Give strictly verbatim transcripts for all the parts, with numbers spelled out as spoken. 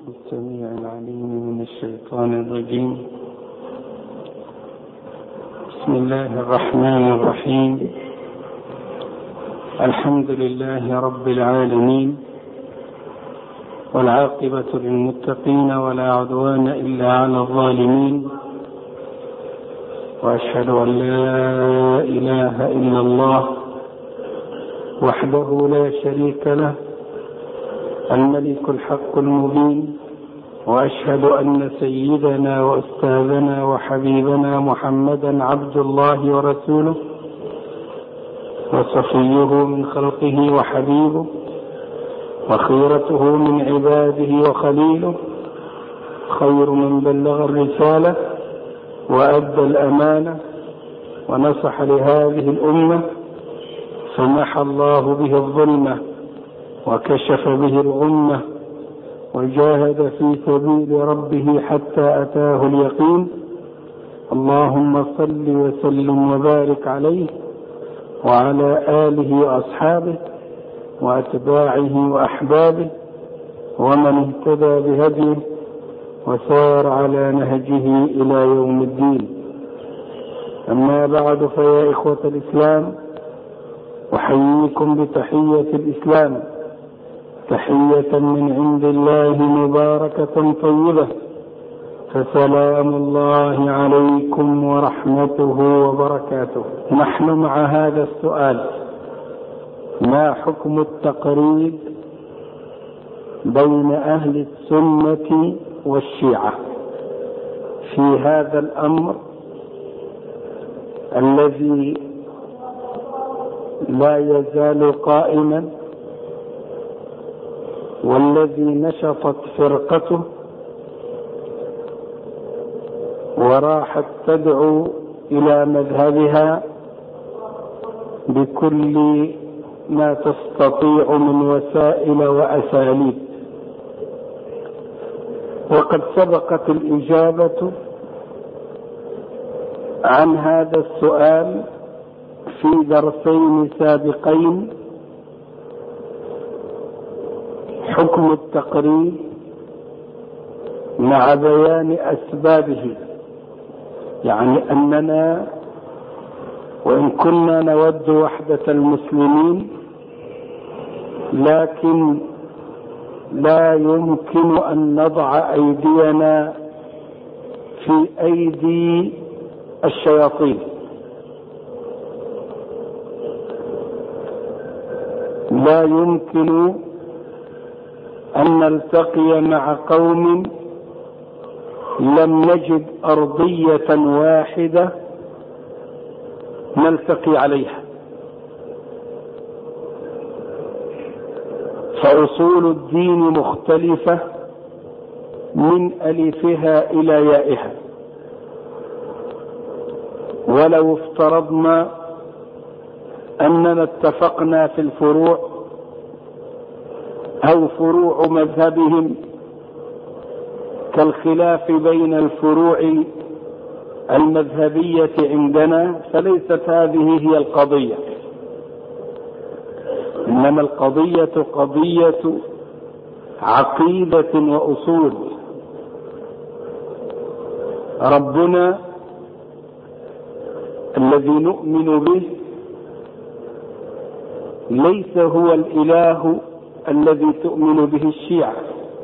السميع العليم من الشيطان الرجيم. بسم الله الرحمن الرحيم. الحمد لله رب العالمين، والعاقبة للمتقين ولا عدوان إلا على الظالمين، وأشهد أن لا إله إلا الله وحده لا شريك له الملك الحق المبين، وأشهد أن سيدنا وأستاذنا وحبيبنا محمدا عبد الله ورسوله وصفيه من خلقه وحبيبه وخيرته من عباده وخليله، خير من بلغ الرسالة وأدى الأمانة ونصح لهذه الأمة، فمحى الله به الظلمة وكشف به الغمة، وجاهد في سبيل ربه حتى أتاه اليقين. اللهم صل وسلم وبارك عليه وعلى آله وأصحابه وأتباعه وأحبابه ومن اهتدى بهديه وسار على نهجه إلى يوم الدين. أما بعد، فيا إخوة الإسلام، أحييكم بتحية الإسلام، تحية من عند الله مباركة طيبة، فسلام الله عليكم ورحمته وبركاته. نحن مع هذا السؤال: ما حكم التقريب بين أهل السنة والشيعة في هذا الأمر الذي لا يزال قائما، والذي نشطت فرقته وراحت تدعو إلى مذهبها بكل ما تستطيع من وسائل وأساليب. وقد سبقت الإجابة عن هذا السؤال في درسين سابقين: حكم التقريب مع بيان أسبابه، يعني أننا وإن كنا نود وحدة المسلمين، لكن لا يمكن أن نضع أيدينا في أيدي الشياطين. لا يمكن أن نلتقي مع قوم لم نجد أرضية واحدة نلتقي عليها، فأصول الدين مختلفة من ألفها إلى يائها. ولو افترضنا أننا اتفقنا في الفروع أو فروع مذهبهم كالخلاف بين الفروع المذهبية عندنا، فليست هذه هي القضية، إنما القضية قضية عقيدة وأصول. ربنا الذي نؤمن به ليس هو الإله الذي تؤمن به الشيعة،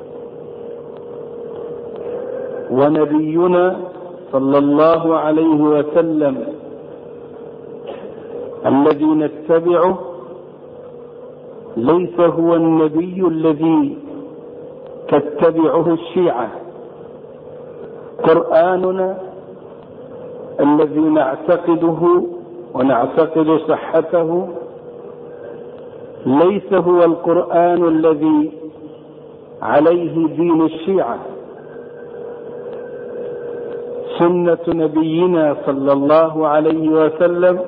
ونبينا صلى الله عليه وسلم الذي نتبعه ليس هو النبي الذي تتبعه الشيعة. قرآننا الذي نعتقده ونعتقد صحته ليس هو القرآن الذي عليه دين الشيعة. سنة نبينا صلى الله عليه وسلم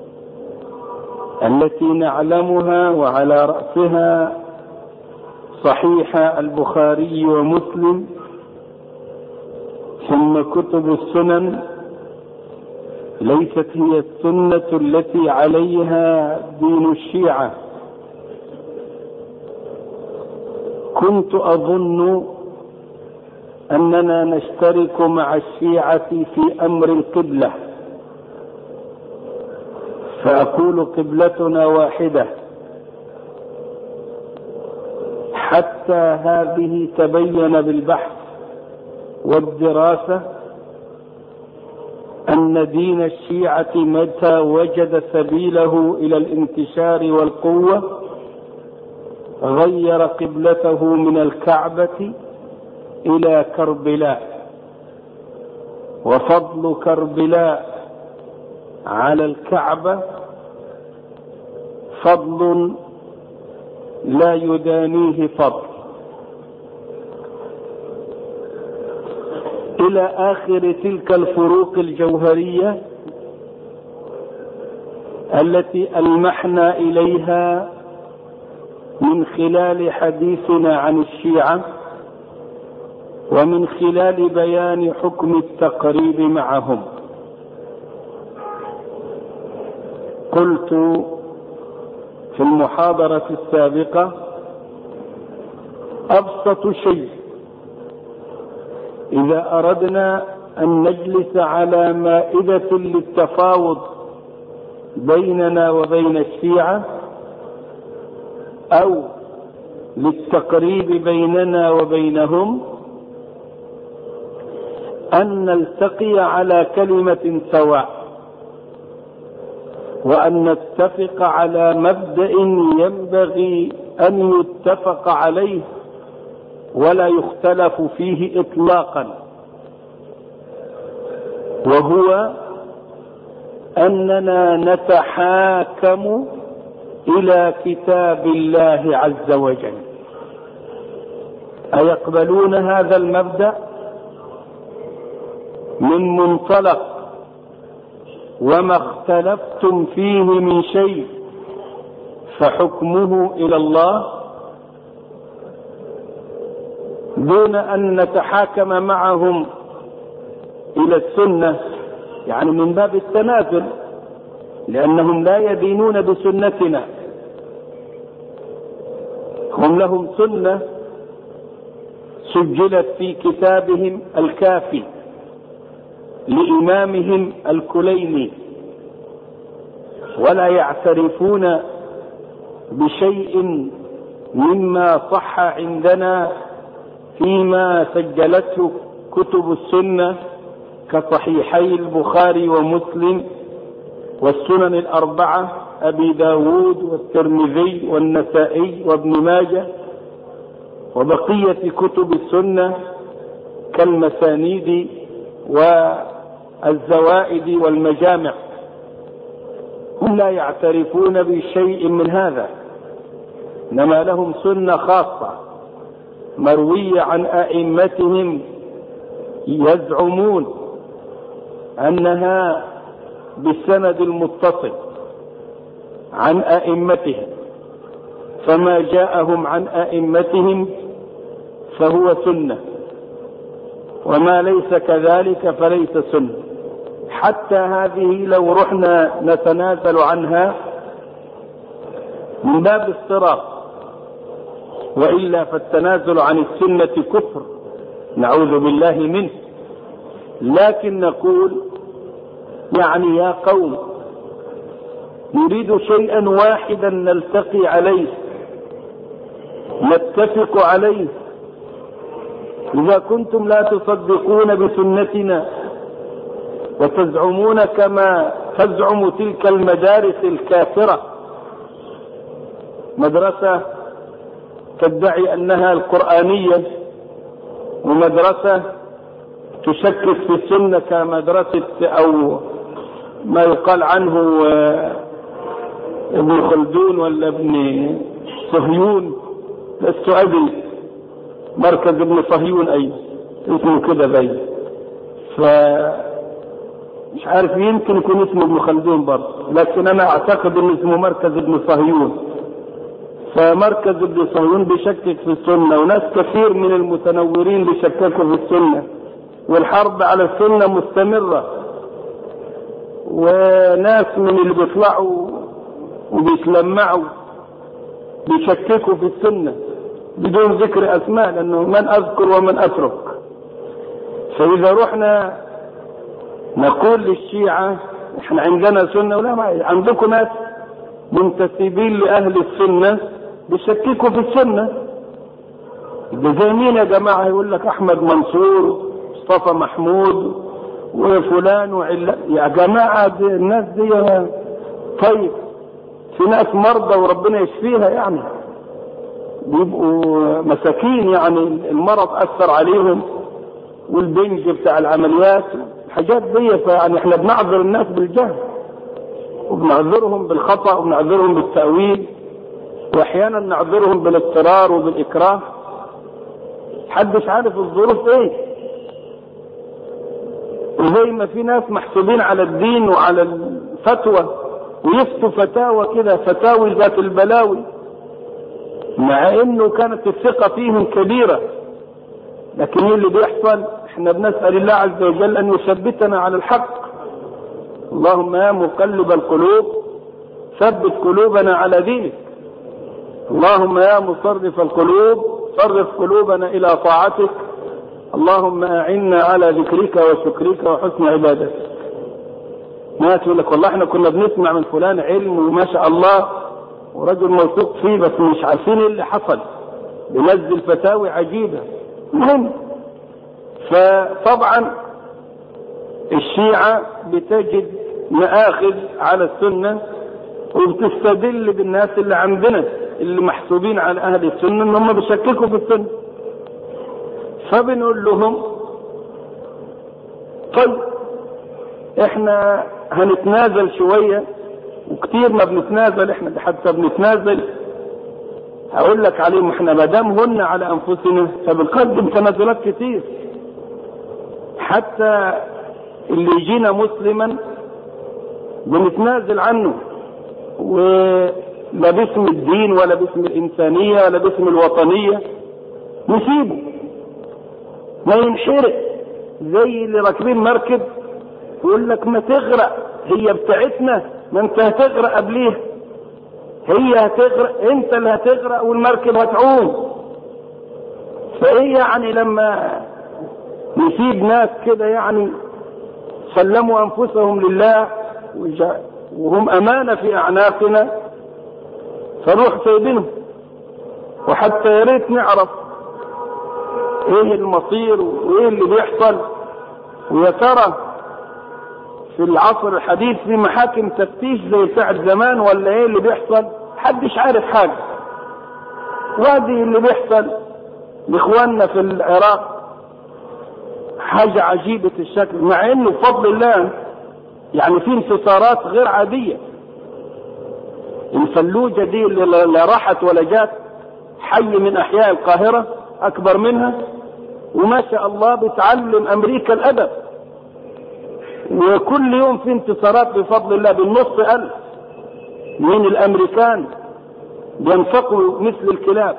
التي نعلمها وعلى رأسها صحيح البخاري ومسلم، ثم كتب السنن، ليست هي السنة التي عليها دين الشيعة. كنت أظن أننا نشترك مع الشيعة في أمر القبلة، فأقول قبلتنا واحدة، حتى هذه تبين بالبحث والدراسة أن دين الشيعة متى وجد سبيله إلى الانتشار والقوة غير قبلته من الكعبة إلى كربلاء، وفضل كربلاء على الكعبة فضل لا يدانيه فضل، إلى آخر تلك الفروق الجوهرية التي ألمحنا إليها من خلال حديثنا عن الشيعة ومن خلال بيان حكم التقريب معهم. قلت في المحاضرة السابقة أبسط شيء إذا أردنا أن نجلس على مائدة للتفاوض بيننا وبين الشيعة أو للتقريب بيننا وبينهم أن نلتقي على كلمة سواء، وأن نتفق على مبدأ ينبغي أن يتفق عليه ولا يختلف فيه إطلاقا، وهو أننا نتحاكم إلى كتاب الله عز وجل. أيقبلون هذا المبدأ من منطلق وما اختلفتم فيه من شيء فحكمه إلى الله، دون أن نتحاكم معهم إلى السنة، يعني من باب التنازل، لأنهم لا يدينون بسنتنا، هم لهم سنة سجلت في كتابهم الكافي لإمامهم الكليني، ولا يعترفون بشيء مما صح عندنا فيما سجلته كتب السنة كصحيحي البخاري ومسلم والسنن الأربعة أبي داود والترمذي والنسائي وابن ماجه وبقية كتب السنة كالمسانيد والزوائد والمجامع. هم لا يعترفون بشيء من هذا، إنما لهم سنة خاصة مروية عن أئمتهم يزعمون أنها بالسند المتصل عن أئمتهم، فما جاءهم عن أئمتهم فهو سنة، وما ليس كذلك فليس سنة. حتى هذه لو رحنا نتنازل عنها من باب الصراط، وإلا فالتنازل عن السنة كفر نعوذ بالله منه. لكن نقول يعني يا قوم نريد شيئا واحدا نلتقي عليه نتفق عليه. إذا كنتم لا تصدقون بسنتنا وتزعمون كما تزعم تلك المدارس الكافرة، مدرسة تدعي أنها القرآنية ومدرسة تشكك في السنة كمدرسة أو ما يقال عنه ابن خلدون ولا ابن صهيون، لست أدري مركز ابن صهيون أي اسمه كده باين، فمش عارف يمكن يكون اسمه ابن خلدون برضه، لكن أنا أعتقد أن اسمه مركز ابن صهيون. فمركز ابن صهيون بيشكك في السنة، وناس كثير من المتنورين بيشككوا في السنة، والحرب على السنة مستمرة، وناس من اللي بيطلعوا وبيتلمعوا بيشككوا في السنة بدون ذكر أسماء، لأنه من أذكر ومن أترك. فإذا رحنا نقول للشيعة احنا عندنا سنة ولا ما عندكم ناس منتسبين لأهل السنة بيشككوا في السنة، ده زي مين يا جماعة؟ يقول لك أحمد منصور مصطفى محمود وفلان وعلا. يا جماعة دي الناس دي طيب في ناس مرضى وربنا يشفيها يعني، بيبقوا مساكين يعني المرض أثر عليهم والبنج بتاع العمليات الحاجات دي، فيعني احنا بنعذر الناس بالجهل وبنعذرهم بالخطأ وبنعذرهم بالتأويل واحيانا نعذرهم بالاضطرار وبالإكراه. محدش عارف الظروف ايه، وزي ما في ناس محسوبين على الدين وعلى الفتوى ويفتوا فتاوى كده فتاوي ذات البلاوي مع انه كانت الثقة فيهم كبيرة، لكن ايه اللي بيحصل؟ احنا بنسأل الله عز وجل ان يثبتنا على الحق. اللهم يا مقلب القلوب ثبت قلوبنا على دينك، اللهم يا مصرف القلوب صرف قلوبنا الى طاعتك، اللهم اعنا على ذكرك وشكرك وحسن عبادتك. ما تقول لك والله احنا كنا بنسمع من فلان علم وما شاء الله ورجل موثوق فيه بس مش عارفين ايه اللي حصل، بينزل فتاوي عجيبة. المهم فطبعا الشيعة بتجد مآخذ على السنة وبتستدل بالناس اللي عندنا اللي محسوبين على اهل السنة ان هم بيشككوا في السنة، فبنقول لهم طيب احنا هنتنازل شوية، وكتير ما بنتنازل احنا حتى بنتنازل هقول لك عليهم احنا ما دام هن على انفسنا فبنقدم تنازلات كتير، حتى اللي يجينا مسلما بنتنازل عنه ولا باسم الدين ولا باسم الانسانية ولا باسم الوطنية نسيبه ما ينحرق زي اللي راكبين مركب يقول لك ما تغرق هي بتاعتنا، ما انت هتغرق قبليها، هي هتغرق انت اللي هتغرق والمركب هتعوم. فايه يعني لما نسيب ناس كده يعني سلموا انفسهم لله وهم امانة في اعناقنا فنروح سايبينهم؟ وحتى يا ريت نعرف ايه المصير وايه اللي بيحصل. ويا ترى في العصر الحديث في محاكم تفتيش زي ساعة زمان ولا ايه اللي بيحصل؟ محدش عارف حاجة. وادي اللي بيحصل لاخواننا في العراق حاجة عجيبة الشكل، مع انه بفضل الله يعني في انتصارات غير عادية. الفلوجة دي اللي لا راحت ولا جات حي من احياء القاهرة اكبر منها، وما شاء الله بتعلم امريكا الادب، وكل يوم في انتصارات بفضل الله بالنص ألف من الامريكان بينفقوا مثل الكلاب.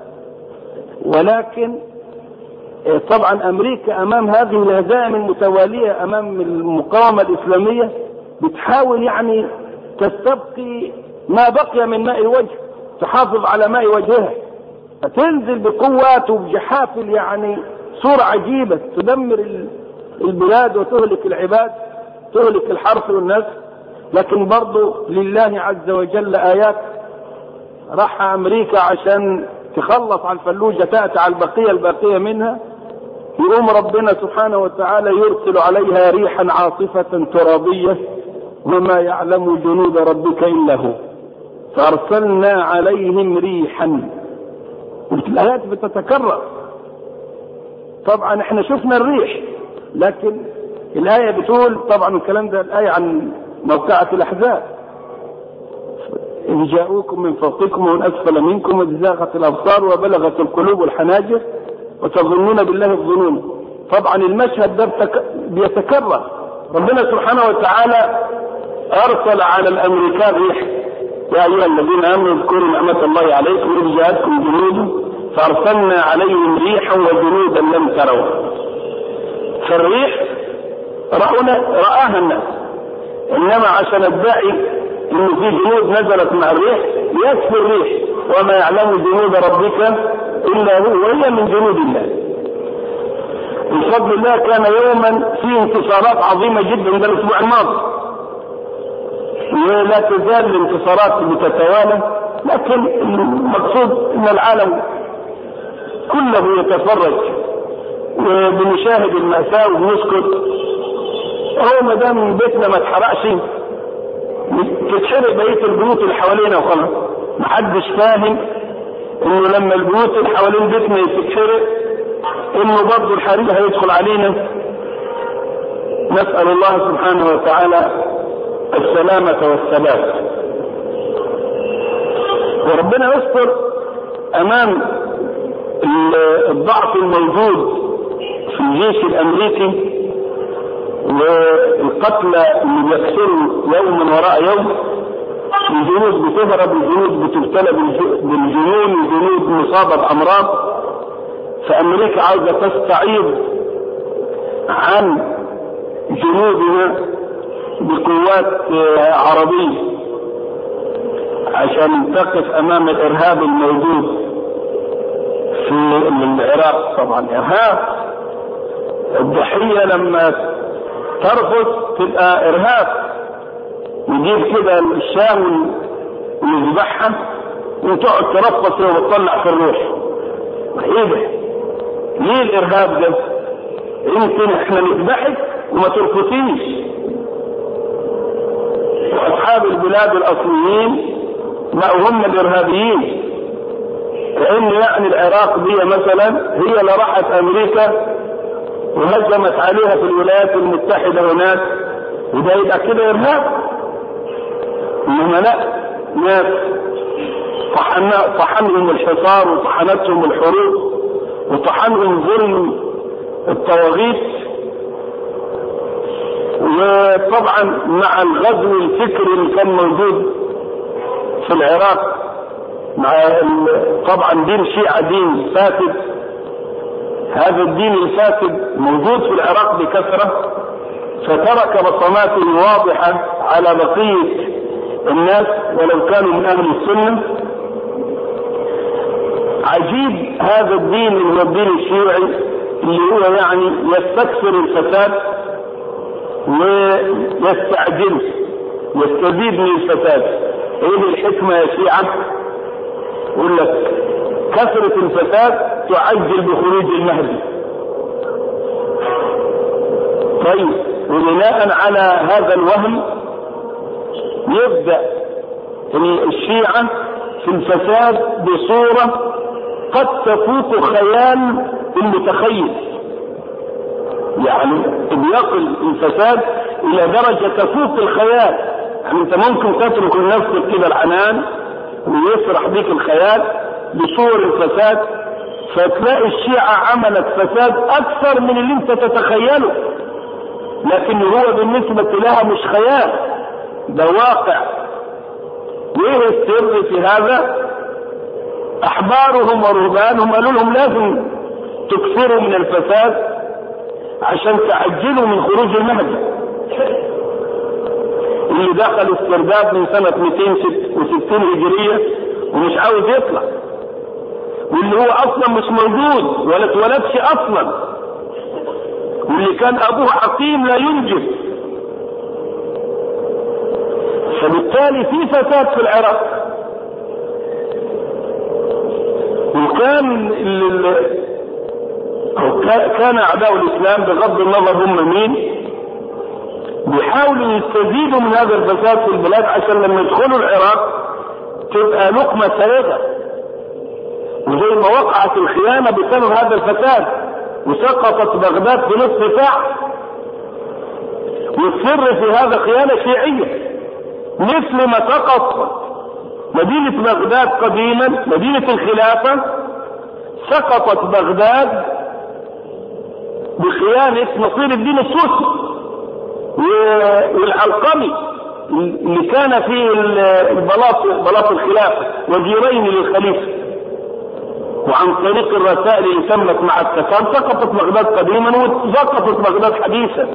ولكن طبعا امريكا امام هذه الهزائم المتوالية امام المقاومة الاسلامية بتحاول يعني تستبقي ما بقي من ماء الوجه، تحافظ على ماء وجهها، تنزل بقوات وبجحافل يعني صورة عجيبة تدمر البلاد وتهلك العباد تهلك الحرث والنسل. لكن برضو لله عز وجل آيات. راح أمريكا عشان تخلص على الفلوجة تأتي على البقية الباقية منها، يقوم ربنا سبحانه وتعالى يرسل عليها ريحا عاصفة ترابية وما يعلم جنود ربك إلا هو فأرسلنا عليهم ريحا. الآيات بتتكرر. طبعا احنا شفنا الريح، لكن الآية بتقول طبعا الكلام ده الآية عن موقعة الأحزاب إذ جاءوكم من فوقكم ومن أسفل منكم وإذ زاغت الأبصار وبلغت القلوب الحناجر وتظنون بالله الظنون. طبعا المشهد ده بيتكرر. ربنا سبحانه وتعالى أرسل على الأمريكان ريح يا أيها الذين آمنوا اذكروا نعمة الله عليكم إذ جاءتكم جنود فأرسلنا عليهم ريحا وجنودا لم تروا. فالريح رآها الناس، إنما عشان ادعي إن في جنود نزلت مع الريح يكفي الريح وما يعلم جنود ربك إلا هو وهي من جنود الله. بفضل الله كان يوما فيه انتصارات عظيمة جدا ده الاسبوع الماضي، ولا تزال الانتصارات بتتوالى، لكن المقصود ان العالم كله يتفرج وبنشاهد المأساة وبنسكت. هو ما دام بيتنا ما اتحرقش تتحرق بقية البيوت اللي حوالينا وخلاص. محدش فاهم انه لما البيوت اللي حوالين بيتنا تتحرق انه برضه الحريق هيدخل علينا. نسأل الله سبحانه وتعالى السلامة والثبات، وربنا يستر امام الضعف الموجود في الجيش الامريكي والقتلى اللي بيكسروا يوما وراء يوم. الجنود بتهرب، الجنود بتبتلى بالجنون، الجنود مصابة بأمراض. فأمريكا عاوزة تستعيض عن جنودها بقوات عربية عشان تقف أمام الإرهاب الموجود في العراق. طبعا إرهاب، الضحية لما ترفض تبقى إرهاب، يجيب كده الشاه ويذبحها وتقعد ترفض وتطلع في الروح. ايه ده؟ ليه الإرهاب ده؟ يمكن احنا نذبحك وما ترفضيش. وأصحاب البلاد الأصليين ما هم الإرهابيين، لأن يعني العراق دي مثلا هي اللي راحت أمريكا وهجمت عليها في الولايات المتحدة هناك، وده يبقى كده إرهاب. إنما لا، ناس طحنهم الحصار وطحنتهم الحروب وطحنهم ظلم الطواغيت. وطبعا مع الغزو الفكري اللي كان موجود في العراق، مع طبعا دين شيعة دين فاسد، هذا الدين الفاسد موجود في العراق بكثرة، فترك بصماته واضحة على بقية الناس ولو كانوا من أهل السنة. عجيب هذا الدين اللي هو الدين الشيعي اللي هو يعني يستكثر الفساد ويستعجل يستزيد من الفساد. ايه الحكمة يا شيعة؟ يقول لك كثرة الفساد تعجل بخروج المهدي. طيب، وبناء على هذا الوهم يبدأ الشيعة في الفساد بصورة قد تفوق خيال المتخيل، يعني بيصل الفساد الى درجة تفوق الخيال. يعني انت ممكن تترك لنفسك كده العنان ويسرح بك الخيال بصور الفساد، فتلاقي الشيعة عملت فساد اكثر من اللي انت تتخيله، لكن هو بالنسبة لها مش خيال، ده واقع. وايه السر في هذا؟ احبارهم ورهبانهم قالوا لهم لازم تكثروا من الفساد عشان تعجلوا من خروج المهدي اللي دخل استرداد من سنة مئتين وستين هجرية ومش عاوز يطلع، واللي هو اصلا مش موجود ولا اتولدش اصلا، واللي كان ابوه حكيم لا ينجب. فبالتالي في فساد في العراق. وكان كان اعداء الاسلام بغض النظر هم مين بيحاولوا يستزيدوا من هذا الفساد في البلاد عشان لما يدخلوا العراق تبقى لقمة سيدة، وزي ما وقعت الخيانة بسبب هذا الفساد وسقطت بغداد في نصف ساعة. والسر في هذا خيانة شيعية، مثل ما سقط مدينة بغداد قديما مدينة الخلافة، سقطت بغداد بخيانة نصير الدين السوسي والعلقمي اللي كان في البلاط بلاط الخلافة وزيرين للخليفة، وعن طريق الرسائل اللي تمت مع التتار سقطت بغداد قديما وسقطت بغداد حديثا.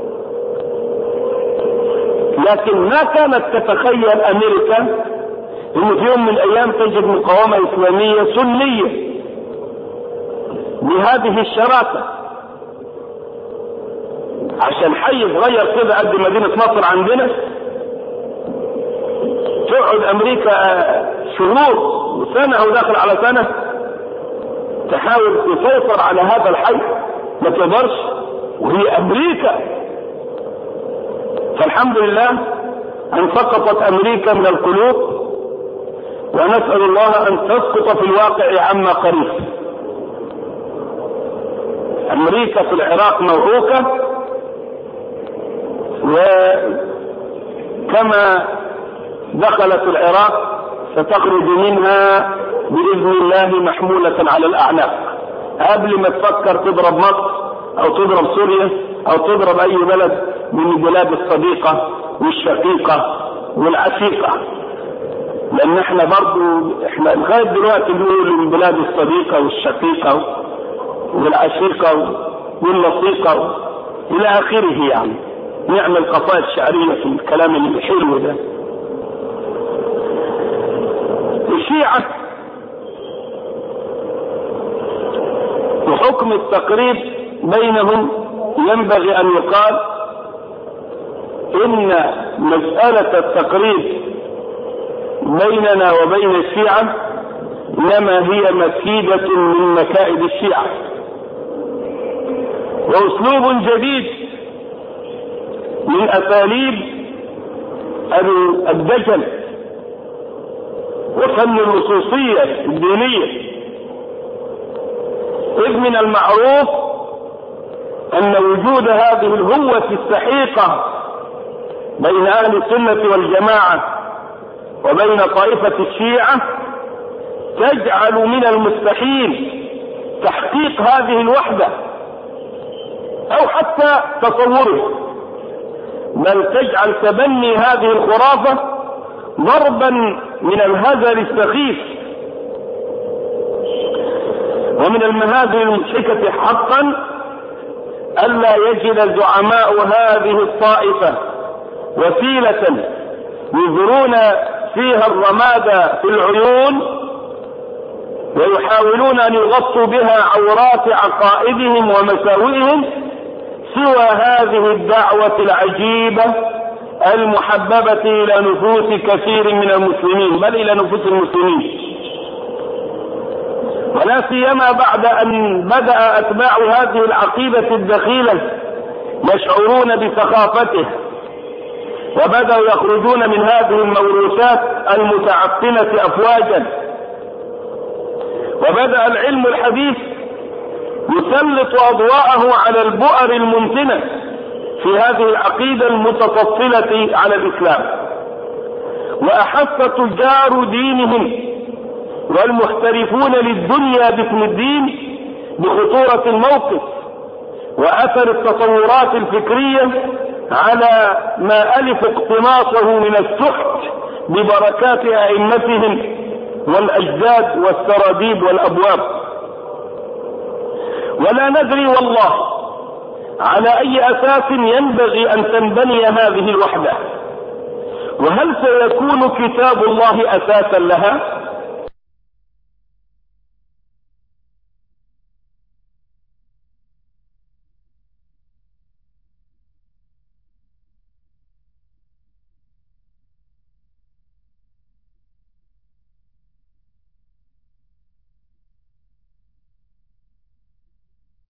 لكن ما كانت تتخيل امريكا انه في يوم من الايام تجد مقاومة اسلامية سنية بهذه الشراسة عشان حي صغير كده قد مدينة نصر عندنا تقعد امريكا شهور وسنة او داخل على سنة تحاول تسيطر على هذا الحي، ما تقدرش، وهي امريكا. فالحمد لله ان سقطت امريكا من القلوب، ونسأل الله ان تسقط في الواقع عما قريب. امريكا في العراق موعوكة، وكما دخلت العراق ستخرج منها بإذن الله محمولة على الأعناق، قبل ما تفكر تضرب مصر أو تضرب سوريا أو تضرب أي بلد من البلاد الصديقة والشقيقة والعشيقة. لأن احنا برضو احنا لغاية دلوقتي بنقول البلاد الصديقة والشقيقة والعشيقة واللصيقة إلى آخره، يعني نعمل قصائد شعرية في الكلام الحلو ده. الشيعة وحكم التقريب بينهم ينبغي أن يقال إن مسألة التقريب بيننا وبين الشيعة إنما هي مكيدة من مكائد الشيعة، وأسلوب جديد من أساليب الدجل وفن النصوصية الدينية. إذ من المعروف أن وجود هذه الهوة السحيقة بين أهل السنة والجماعة وبين طائفة الشيعة تجعل من المستحيل تحقيق هذه الوحدة أو حتى تصوره، بل تجعل تبني هذه الخرافة ضربا من الهزل السخيف ومن المهازل المضحكة حقا ألا يجد زعماء هذه الطائفة وسيلة يزرون فيها الرماد في العيون ويحاولون أن يغطوا بها عورات عقائدهم ومساوئهم سوى هذه الدعوة العجيبة المحببة إلى نفوس كثير من المسلمين، بل إلى نفوس المسلمين، ولا سيما بعد أن بدأ أتباع هذه العقيدة الدخيلة يشعرون بسخافته وبدأوا يخرجون من هذه الموروثات المتعفنة أفواجا. وبدأ العلم الحديث يسلط أضواءه على البؤر المنتنة في هذه العقيدة المتفصلة على الإسلام، وأحس تجار دينهم والمحترفون للدنيا باسم الدين بخطورة الموقف وأثر التصورات الفكرية على ما ألف اقتناصه من السحت ببركات أئمتهم والأجداد والسراديب والأبواب. ولا ندري والله على أي أساس ينبغي أن تنبني هذه الوحدة، وهل سيكون كتاب الله أساسا لها؟